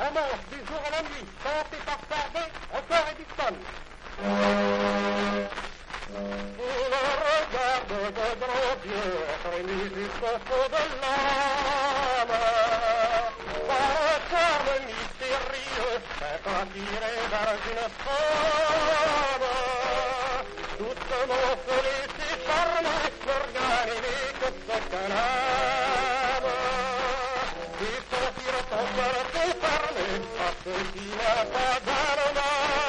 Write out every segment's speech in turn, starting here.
commence du jour à la nuit, sans et par tarder, encore et dictonne. Le regard de grands yeux frémit jusqu'au fond de l'âme. Par un charme mystérieux, fait attiré vers une femme. Doucement se laisser charmer, l'organe unique se calme. Et sentir son cœur se fermer à ce qui n'a pas d'âme.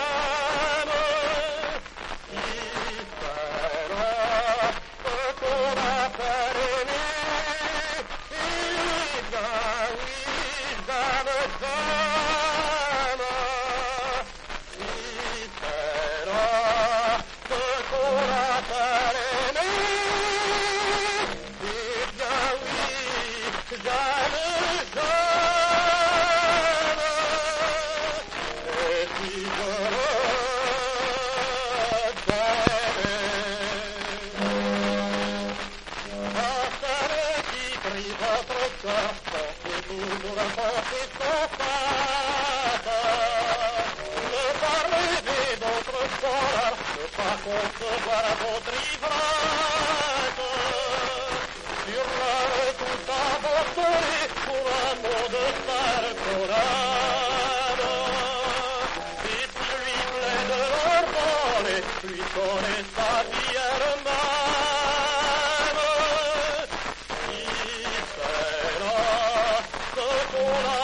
Concevoir votre ivresse sur la tout abandonné pour un mot de pardonnable. Et puis lui plaide leur vol et lui connaît sa vie elle-même. Qui sera ce qu'on a